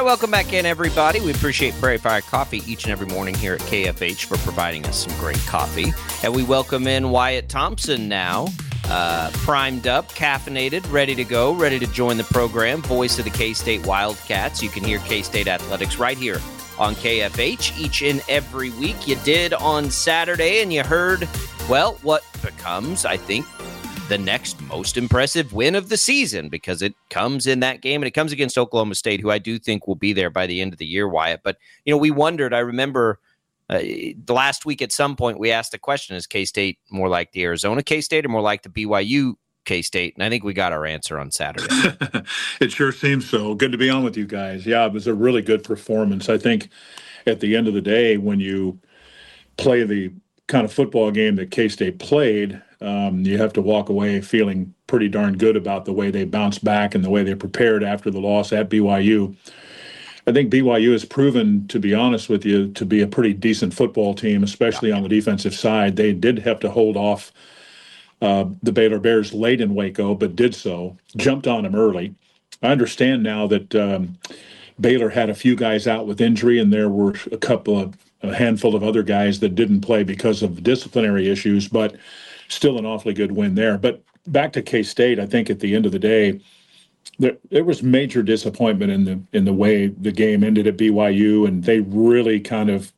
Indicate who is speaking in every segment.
Speaker 1: welcome back in, everybody. We appreciate Prairie Fire Coffee each and every morning here at KFH for providing us some great coffee. And we welcome in Wyatt Thompson now, primed up, caffeinated, ready to go, ready to join the program, voice of the K-State Wildcats. You can hear K-State Athletics right here on KFH each and every week. You did on Saturday, and you heard, well, what becomes, I think, the next most impressive win of the season, because it comes in that game, and it comes against Oklahoma State, who I do think will be there by the end of the year, Wyatt. But, we wondered, I remember the last week at some point we asked the question, is K-State more like the Arizona K-State or more like the BYU K-State? And I think we got our answer on Saturday.
Speaker 2: It sure seems so. Good to be on with you guys. Yeah, it was a really good performance. I think at the end of the day, when you play the kind of football game that K-State played, you have to walk away feeling pretty darn good about the way they bounced back and the way they prepared after the loss at BYU. I think BYU has proven, to be honest with you, to be a pretty decent football team, especially on the defensive side. They did have to hold off the Baylor Bears late in Waco, but did so, jumped on them early. I understand now that Baylor had a few guys out with injury, and there were a handful of other guys that didn't play because of disciplinary issues, but still an awfully good win there. But back to K-State, I think at the end of the day, there was major disappointment in the way the game ended at BYU, and they really kind of,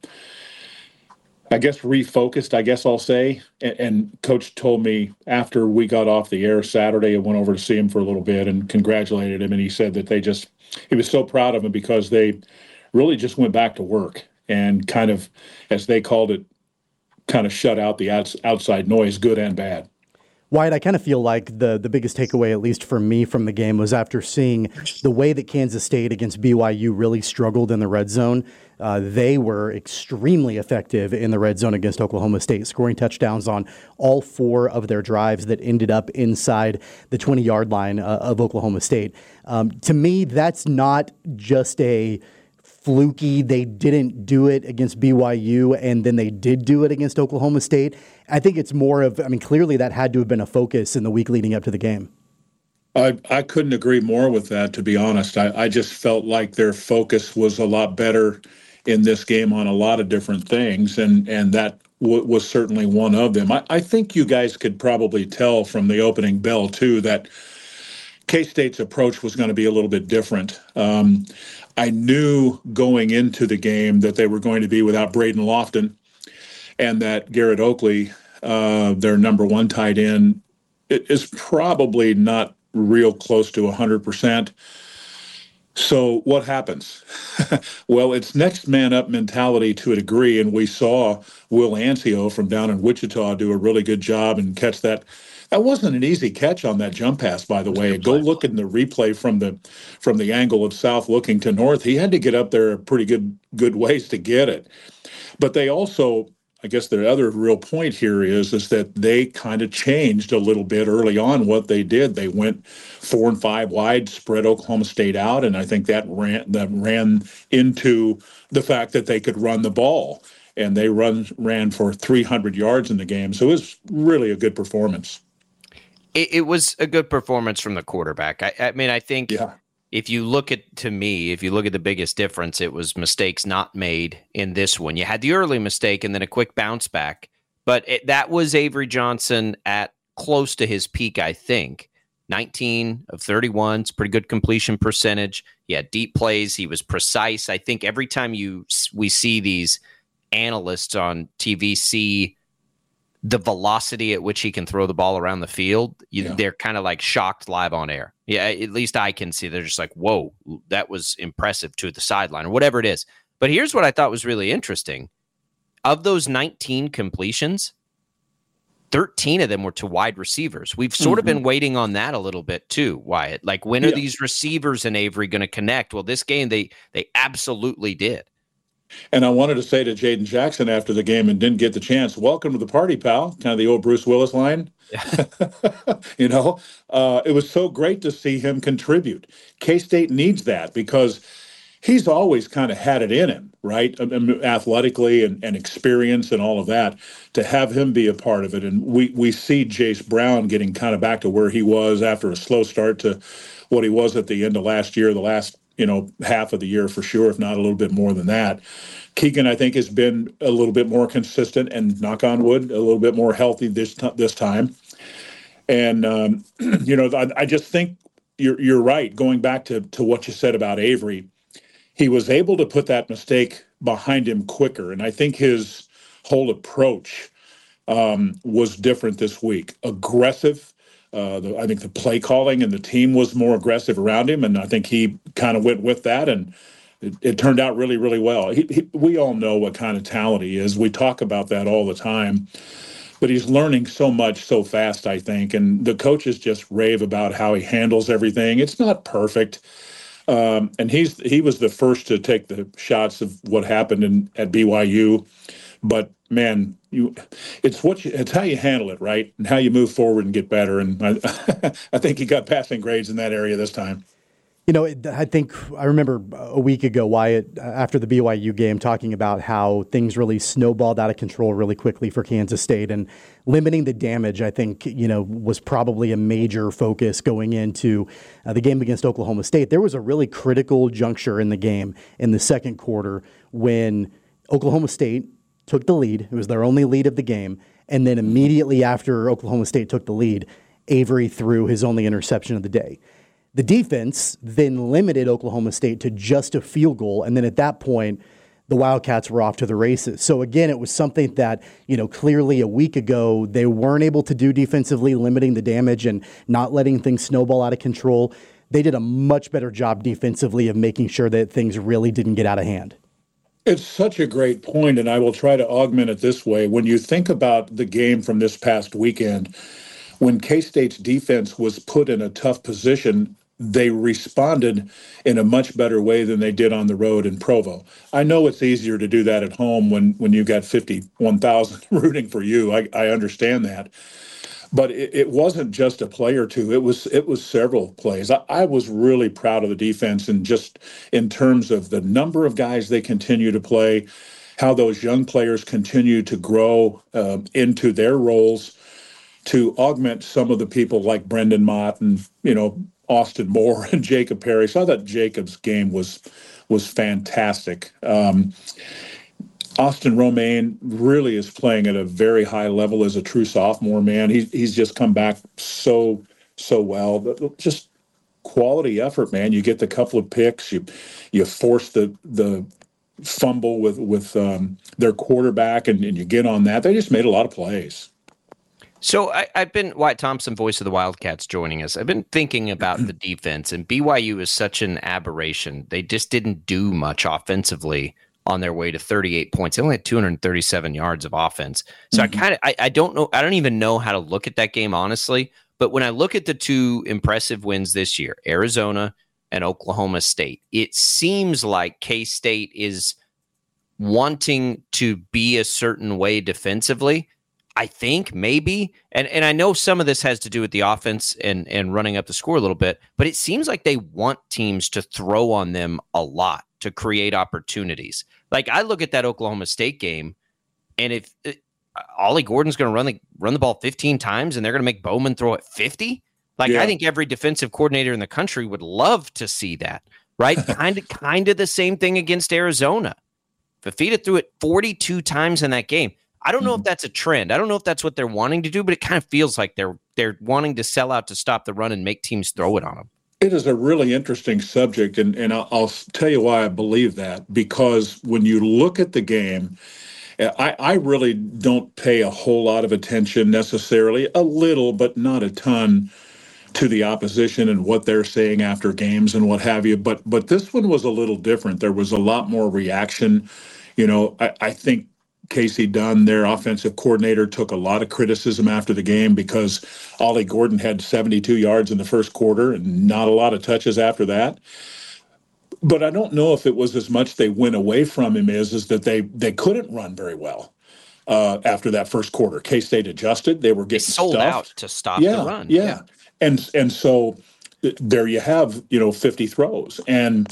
Speaker 2: I guess, refocused, I guess I'll say. And Coach told me after we got off the air Saturday, I went over to see him for a little bit and congratulated him, and he said that he was so proud of him because they really just went back to work and kind of, as they called it, kind of shut out the outside noise, good and bad.
Speaker 3: Wyatt, I kind of feel like the biggest takeaway, at least for me from the game, was after seeing the way that Kansas State against BYU really struggled in the red zone. They were extremely effective in the red zone against Oklahoma State, scoring touchdowns on all 4 of their drives that ended up inside the 20-yard line of Oklahoma State. To me, that's not just a fluky, they didn't do it against BYU and then they did do it against Oklahoma State. I think it's more of, clearly that had to have been a focus in the week leading up to the game.
Speaker 2: I couldn't agree more with that, to be honest. I just felt like their focus was a lot better in this game on a lot of different things, and that was certainly one of them. I think you guys could probably tell from the opening bell, too, that K-State's approach was going to be a little bit different. I knew going into the game that they were going to be without Braden Lofton, and that Garrett Oakley, their number 1 tight end, is probably not real close to 100%. So what happens? Well, it's next man up mentality to a degree, and we saw Will Ancio from down in Wichita do a really good job and catch that. That wasn't an easy catch on that jump pass, by the way. Go look in the replay from the angle of south looking to north. He had to get up there a pretty good ways to get it. But they also, I guess the other real point here is that they kind of changed a little bit early on what they did. They went 4 and 5 wide, spread Oklahoma State out, and I think that ran into the fact that they could run the ball. And they ran for 300 yards in the game. So it was really a good performance.
Speaker 1: It was a good performance from the quarterback. I think if you look at the biggest difference, it was mistakes not made in this one. You had the early mistake and then a quick bounce back, but that was Avery Johnson at close to his peak, I think. 19 of 31, it's pretty good completion percentage. He had deep plays. He was precise. I think every time we see these analysts on TV see the velocity at which he can throw the ball around the field, they're kind of like shocked live on air. Yeah, at least I can see. They're just like, whoa, that was impressive to the sideline or whatever it is. But here's what I thought was really interesting. Of those 19 completions, 13 of them were to wide receivers. We've sort of been waiting on that a little bit too, Wyatt. Like, when are these receivers and Avery going to connect? Well, this game, they absolutely did.
Speaker 2: And I wanted to say to Jaden Jackson after the game and didn't get the chance, welcome to the party, pal, kind of the old Bruce Willis line. It was so great to see him contribute. K-State needs that because he's always kind of had it in him, right? Athletically and experience and all of that, to have him be a part of it. And we see Jace Brown getting kind of back to where he was after a slow start to what he was at the end of last year, the last half of the year for sure, if not a little bit more than that. Keegan, I think, has been a little bit more consistent and, knock on wood, a little bit more healthy this time. And, I just think you're right. Going back to what you said about Avery, he was able to put that mistake behind him quicker. And I think his whole approach was different this week. Aggressive. I think the play calling and the team was more aggressive around him, and I think he kind of went with that, and it turned out really, really well. We all know what kind of talent he is. We talk about that all the time, but he's learning so much so fast, I think, and the coaches just rave about how he handles everything. It's not perfect, and he was the first to take the shots of what happened at BYU, but man, it's how you handle it, right? And how you move forward and get better. And I think he got passing grades in that area this time.
Speaker 3: I think I remember a week ago, Wyatt, after the BYU game, talking about how things really snowballed out of control really quickly for Kansas State, and limiting the damage, I think, was probably a major focus going into the game against Oklahoma State. There was a really critical juncture in the game in the second quarter when Oklahoma State took the lead. It was their only lead of the game. And then immediately after Oklahoma State took the lead, Avery threw his only interception of the day. The defense then limited Oklahoma State to just a field goal. And then at that point, the Wildcats were off to the races. So again, it was something that, clearly a week ago, they weren't able to do defensively, limiting the damage and not letting things snowball out of control. They did a much better job defensively of making sure that things really didn't get out of hand.
Speaker 2: It's such a great point, and I will try to augment it this way. When you think about the game from this past weekend, when K-State's defense was put in a tough position, they responded in a much better way than they did on the road in Provo. I know it's easier to do that at home when you got 51,000 rooting for you. I understand that. But it wasn't just a play or two. It was several plays. I was really proud of the defense, and just in terms of the number of guys they continue to play, how those young players continue to grow into their roles to augment some of the people like Brendan Mott and Austin Moore and Jacob Perry. So I thought Jacob's game was fantastic. Austin Romaine really is playing at a very high level as a true sophomore, man. He's just come back so well. But just quality effort, man. You get the couple of picks. You force the fumble with their quarterback, and you get on that. They just made a lot of plays.
Speaker 1: So I've been Wyatt Thompson, voice of the Wildcats, joining us. I've been thinking about the defense, and BYU is such an aberration. They just didn't do much offensively on their way to 38 points. They only had 237 yards of offense. So I don't know. I don't even know how to look at that game, honestly. But when I look at the two impressive wins this year, Arizona and Oklahoma State, it seems like K-State is wanting to be a certain way defensively. I think maybe, and I know some of this has to do with the offense and running up the score a little bit, but it seems like they want teams to throw on them a lot to create opportunities. Like, I look at that Oklahoma State game, and if Ollie Gordon's going to run the ball 15 times and they're going to make Bowman throw it 50, I think every defensive coordinator in the country would love to see that, right? kind of the same thing against Arizona. Fafita threw it 42 times in that game. I don't know if that's a trend. I don't know if that's what they're wanting to do, but it kind of feels like they're wanting to sell out to stop the run and make teams throw it on them.
Speaker 2: It is a really interesting subject, and I'll tell you why I believe that. Because when you look at the game, I really don't pay a whole lot of attention necessarily, a little, but not a ton, to the opposition and what they're saying after games and what have you. But this one was a little different. There was a lot more reaction. I think Casey Dunn, their offensive coordinator, took a lot of criticism after the game because Ollie Gordon had 72 yards in the first quarter and not a lot of touches after that. But I don't know if it was as much they went away from him is that they couldn't run very well after that first quarter. K-State adjusted. They were getting
Speaker 1: sold
Speaker 2: stuffed
Speaker 1: out to stop the run.
Speaker 2: Yeah. And so there you have, 50 throws. And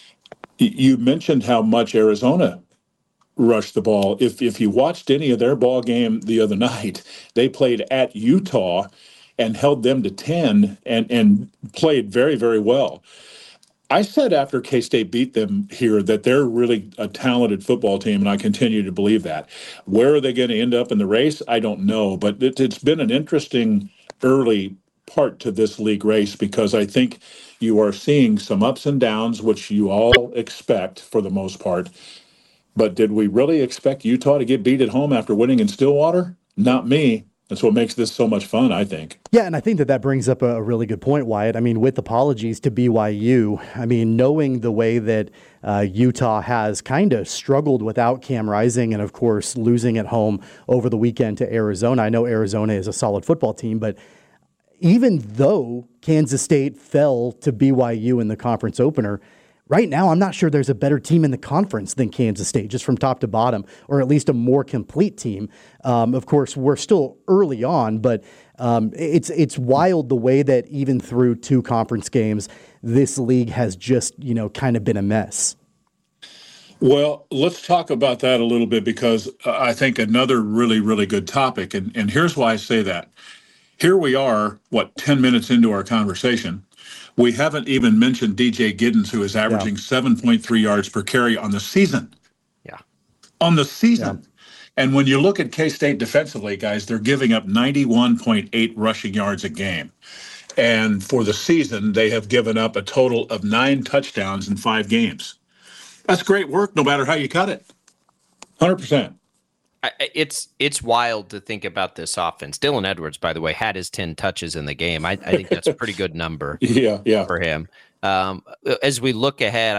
Speaker 2: you mentioned how much Arizona rushed the ball. If you watched any of their ball game the other night, they played at Utah and held them to 10 and played very, very well. I said after K-State beat them here that they're really a talented football team, and I continue to believe that. Where are they going to end up in the race? I don't know, but it's been an interesting early part to this league race because I think you are seeing some ups and downs, which you all expect for the most part. But did we really expect Utah to get beat at home after winning in Stillwater? Not me. That's what makes this so much fun, I think.
Speaker 3: Yeah, and I think that brings up a really good point, Wyatt. I mean, with apologies to BYU, I mean, knowing the way that Utah has kind of struggled without Cam Rising and, of course, losing at home over the weekend to Arizona. I know Arizona is a solid football team, but even though Kansas State fell to BYU in the conference opener, right now, I'm not sure there's a better team in the conference than Kansas State, just from top to bottom, or at least a more complete team. Of course, we're still early on, but it's wild the way that even through 2 conference games, this league has just, kind of been a mess.
Speaker 2: Well, let's talk about that a little bit because I think another really, really good topic, and here's why I say that. Here we are, 10 minutes into our conversation. We haven't even mentioned DJ Giddens, who is averaging 7.3 yards per carry on the season.
Speaker 1: Yeah.
Speaker 2: On the season. Yeah. And when you look at K-State defensively, guys, they're giving up 91.8 rushing yards a game. And for the season, they have given up a total of 9 touchdowns in 5 games. That's great work, no matter how you cut it. 100%.
Speaker 1: It's wild to think about this offense. Dylan Edwards, by the way, had his 10 touches in the game. I think that's a pretty good number.
Speaker 2: For
Speaker 1: him. As we look ahead,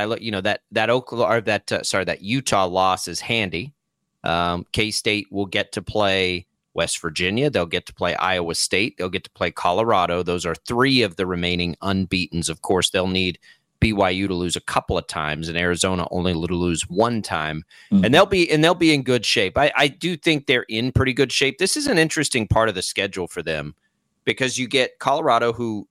Speaker 1: that Utah loss is handy. K-State will get to play West Virginia. They'll get to play Iowa State. They'll get to play Colorado. Those are 3 of the remaining unbeatens. Of course, they'll need BYU to lose a couple of times and Arizona only to lose 1 time. Mm-hmm. And they'll be in good shape. I do think they're in pretty good shape. This is an interesting part of the schedule for them because you get Colorado's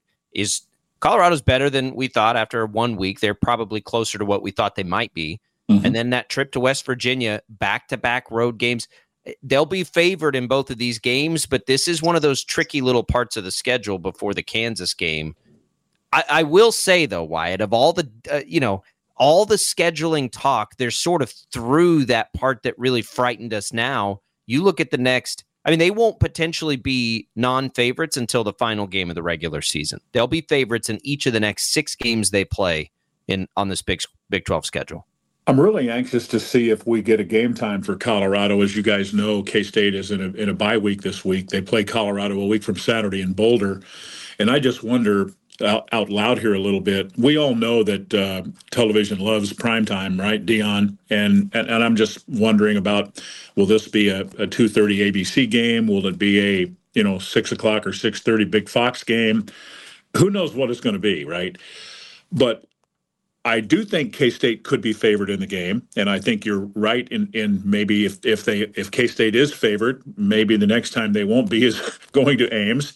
Speaker 1: better than we thought after 1 week. They're probably closer to what we thought they might be. Mm-hmm. And then that trip to West Virginia, back-to-back road games. They'll be favored in both of these games, but this is one of those tricky little parts of the schedule before the Kansas game. I will say, though, Wyatt, of all the, all the scheduling talk, they're sort of through that part that really frightened us now. You look at the next, they won't potentially be non-favorites until the final game of the regular season. They'll be favorites in each of the next 6 games they play on this Big 12 schedule.
Speaker 2: I'm really anxious to see if we get a game time for Colorado. As you guys know, K-State is in a bye week this week. They play Colorado a week from Saturday in Boulder. And I just wonder out loud here a little bit. We all know that television loves primetime, right, Dion? And I'm just wondering about, will this be a 2:30 ABC game? Will it be a 6 o'clock or 6:30 Big Fox game? Who knows what it's going to be, right? But I do think K-State could be favored in the game, and I think you're right in maybe if K-State is favored, maybe the next time they won't be is going to Ames.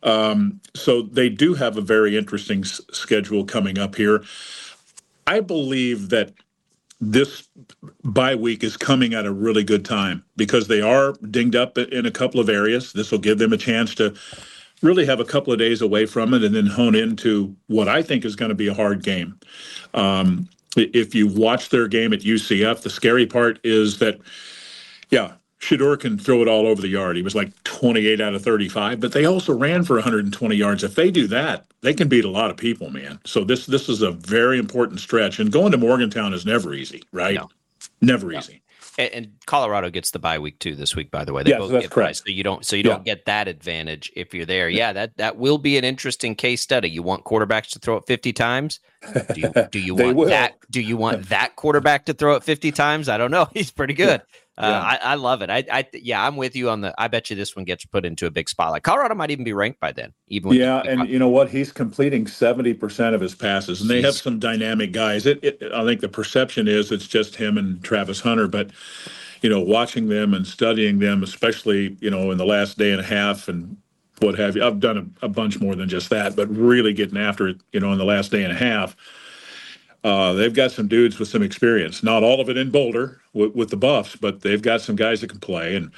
Speaker 2: So they do have a very interesting schedule coming up here. I believe that this bye week is coming at a really good time because they are dinged up in a couple of areas. This will give them a chance to really have a couple of days away from it and then hone into what I think is going to be a hard game. If you watch their game at UCF, the scary part is that, Shedeur can throw it all over the yard. He was like 28 out of 35, but they also ran for 120 yards. If they do that, they can beat a lot of people, man. So this is a very important stretch. And going to Morgantown is never easy, right?
Speaker 1: No.
Speaker 2: Never easy.
Speaker 1: And Colorado gets the bye week too this week, by the way.
Speaker 2: Yes, that's correct.
Speaker 1: So you don't get that advantage if you're there. Yeah, that will be an interesting case study. You want quarterbacks to throw it 50 times? Do you want that? Do you want that quarterback to throw it 50 times? I don't know. He's pretty good. I love it. I'm with you on I bet you this one gets put into a big spotlight. Colorado might even be ranked by then.
Speaker 2: And you know what? He's completing 70% of his passes, and they have some dynamic guys. I think the perception is it's just him and Travis Hunter, but watching them and studying them, especially in the last day and a half and what have you. I've done a bunch more than just that, but really getting after it, in the last day and a half. They've got some dudes with some experience. Not all of it in Boulder with the Buffs, but they've got some guys that can play. And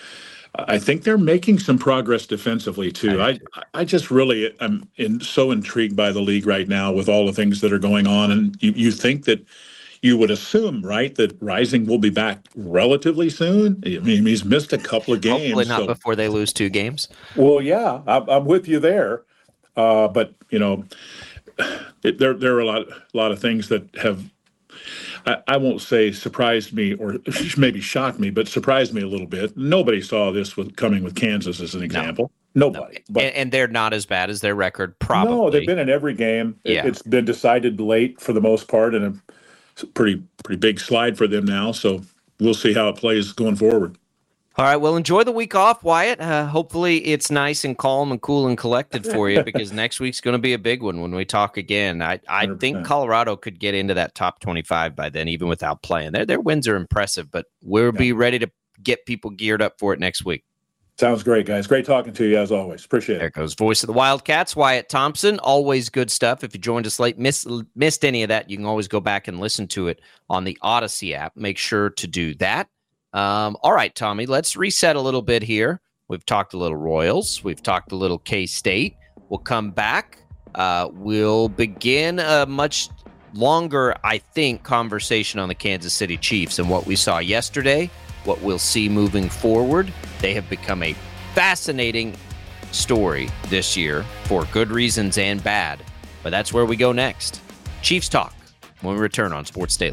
Speaker 2: I think they're making some progress defensively too. I just really am so intrigued by the league right now with all the things that are going on, and you think that you would assume, right, that Rising will be back relatively soon. I mean, he's missed a couple of games.
Speaker 1: Hopefully not before they lose 2 games.
Speaker 2: Well, yeah, I'm with you there. But there are a lot of things that have, I won't say surprised me or maybe shocked me, but surprised me a little bit. Nobody saw this coming with Kansas as an example. Nobody.
Speaker 1: No. But, and they're not as bad as their record, probably.
Speaker 2: No, they've been in every game.
Speaker 1: Yeah.
Speaker 2: It's been decided late for the most part, and it's a pretty big slide for them now. So we'll see how it plays going forward.
Speaker 1: All right, well, enjoy the week off, Wyatt. Hopefully it's nice and calm and cool and collected for you, because next week's going to be a big one when we talk again. I think Colorado could get into that top 25 by then, even without playing. Their wins are impressive, but we'll be ready to get people geared up for it next week.
Speaker 2: Sounds great, guys. Great talking to you, as always. Appreciate it.
Speaker 1: There goes voice of the Wildcats, Wyatt Thompson. Always good stuff. If you joined us late, missed any of that, you can always go back and listen to it on the Odyssey app. Make sure to do that. All right, Tommy, let's reset a little bit here. We've talked a little Royals. We've talked a little K-State. We'll come back. We'll begin a much longer, I think, conversation on the Kansas City Chiefs and what we saw yesterday, what we'll see moving forward. They have become a fascinating story this year for good reasons and bad. But that's where we go next. Chiefs Talk when we return on Sports Daily.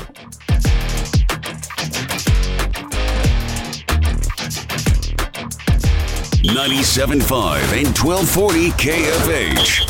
Speaker 4: 97.5 and 1240 KFH.